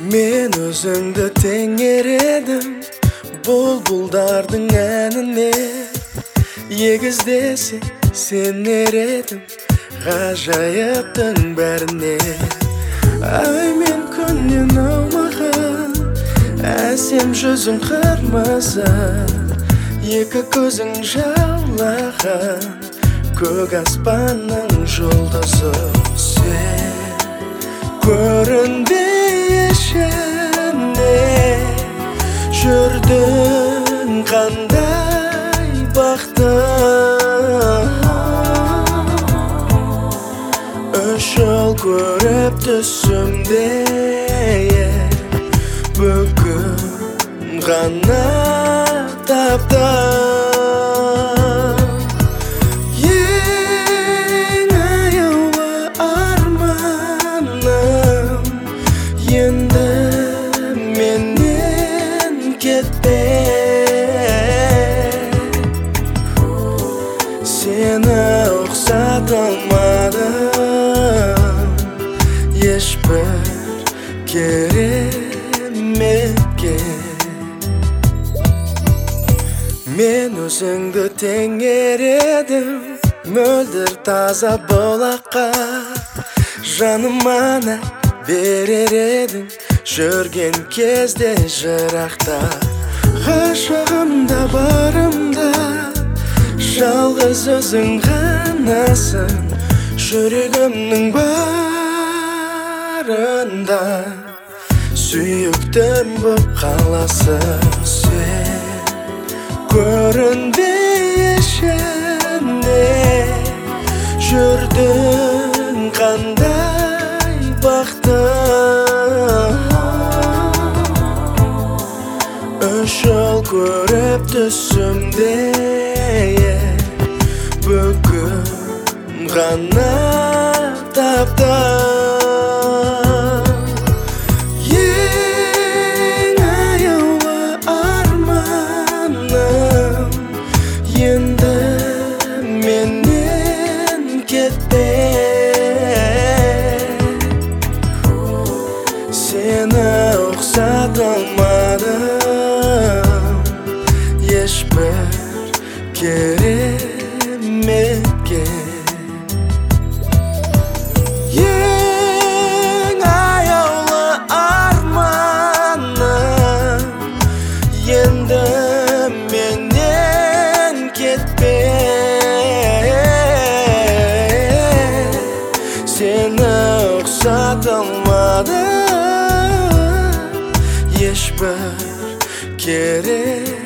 Men özüңdü tеңередім бұлбұлдардың әніне. Егіздесе сенер едім ғажайыптың бәріне. Ай мен күннен аумаған әсем жүзің қырмызы, екі көзің жаулаған көк аспанның жұлдызы. Сен көрінбей ішіне жүрдің қандай бақты. Үш жыл көріп түсімде бүгін ғана таптым. Ең аяулы арманым енді менен кетпе. Сені ұқсата алмадым ешбір кереметке. Мен өзіңді теңередім мөлдір таза бұлаққа. Жаныма берер едің жүрген кезде жырақта. Ғашығымда барымда жалғыз өзің ғанасың, жүрегімнің барында сүйіктім боп қаласың. Сен көрінбей ішіне жүрдің қандай бақты. Үш жыл көріп түсімде бүгін ғана таптым. Ең аяулы арманым енді менен кетпе. Сені ұқсата алмадым ешбір кереметке. Ең аяулы арманым енді менен кетпе. Сені ұқсата алмадым ешбір кереметке.